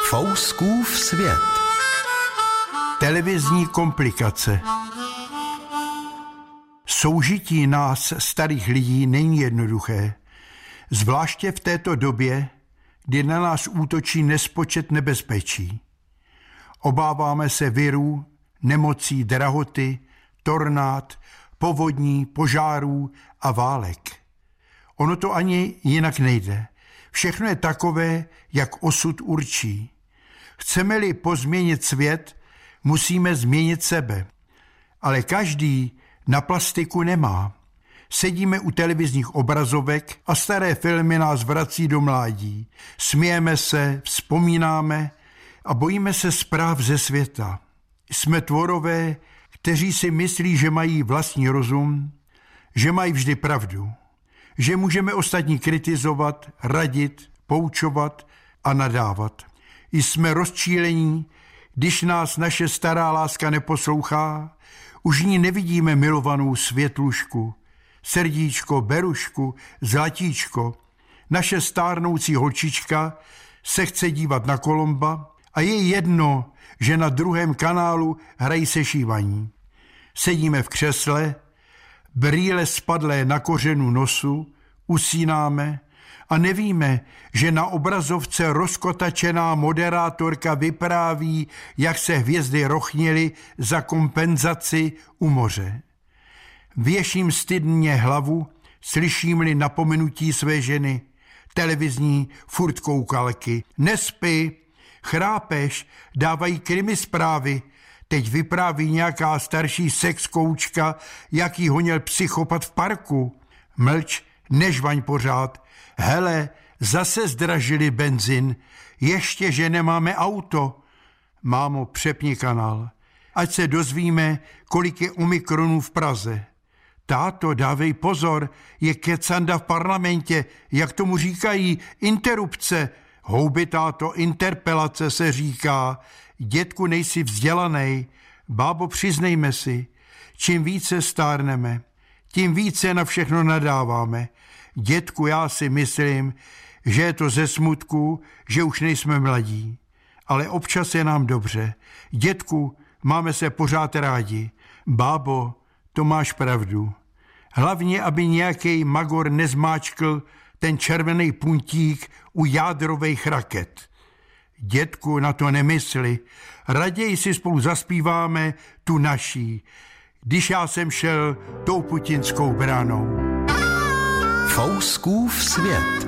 Fouskův svět. Televizní komplikace. Soužití nás, starých lidí, není jednoduché. Zvláště v této době, kdy na nás útočí nespočet nebezpečí. Obáváme se virů, nemocí, drahoty, tornád, povodní, požárů a válek. Ono to ani jinak nejde. Všechno je takové, jak osud určí. Chceme-li pozměnit svět, musíme změnit sebe. Ale každý na plastiku nemá. Sedíme u televizních obrazovek a staré filmy nás vrací do mládí. Smějeme se, vzpomínáme a bojíme se zpráv ze světa. Jsme tvorové, kteří si myslí, že mají vlastní rozum, že mají vždy pravdu, že můžeme ostatní kritizovat, radit, poučovat a nadávat. Jsme rozčílení, když nás naše stará láska neposlouchá, už ní nevidíme milovanou Světlušku, Srdíčko, Berušku, Zlatíčko. Naše stárnoucí holčička se chce dívat na Kolomba a je jedno, že na druhém kanálu hrají sešívaní. Sedíme v křesle, brýle spadlé na kořenu nosu, usínáme a nevíme, že na obrazovce rozkotačená moderátorka vypráví, jak se hvězdy rochnily za kompenzaci u moře. Věším stydně hlavu, slyším-li napomenutí své ženy, televizní furt koukalky. Nespí, chrápeš, dávají krimi zprávy, teď vypráví nějaká starší sexkoučka, jak jí honěl psychopat v parku. Mlč, nežvaň pořád. Hele, zase zdražili benzin, ještě, že nemáme auto. Mámo, přepni kanál, ať se dozvíme, kolik je omikronů v Praze. Táto, dávej pozor, je kecanda v parlamentě, jak tomu říkají, interrupce. Houby, táto, interpelace se říká. Dětku, nejsi vzdělanej, bábo, přiznejme si, čím více stárneme, tím více na všechno nadáváme. Dětku, já si myslím, že je to ze smutku, že už nejsme mladí. Ale občas je nám dobře. Dětku, máme se pořád rádi. Bábo, to máš pravdu. Hlavně, aby nějaký magor nezmáčkl ten červený puntík u jádrových raket. Dětku, na to nemysli. Raději si spolu zaspíváme tu naší, když já jsem šel tou putinskou branou. Fouskův svět.